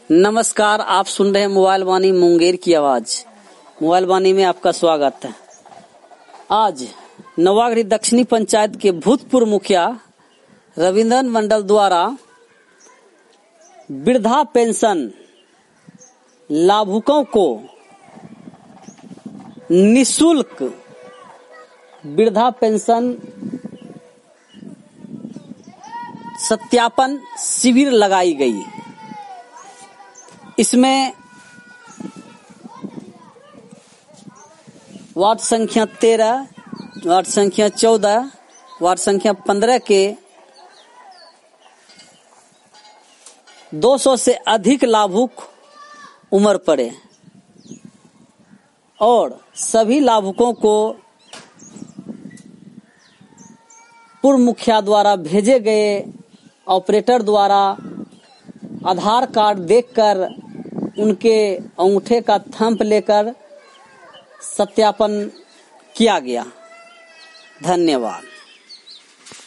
नमस्कार, आप सुन रहे हैं मोबाइल वाणी मुंगेर की आवाज। मोबाइल वाणी में आपका स्वागत है। आज नवागढ़ी दक्षिणी पंचायत के भूतपूर्व मुखिया रविंद्रन मंडल द्वारा वृद्धा पेंशन लाभुकों को निःशुल्क वृद्धा पेंशन सत्यापन शिविर लगाई गई। इसमें वार्ड संख्या 13, वार्ड संख्या 14, वार्ड संख्या 15 के 200 से अधिक लाभुक उम्र पड़े और सभी लाभुकों को पूर्व मुखिया द्वारा भेजे गए ऑपरेटर द्वारा आधार कार्ड देखकर उनके अंगूठे का थंब लेकर सत्यापन किया गया। धन्यवाद।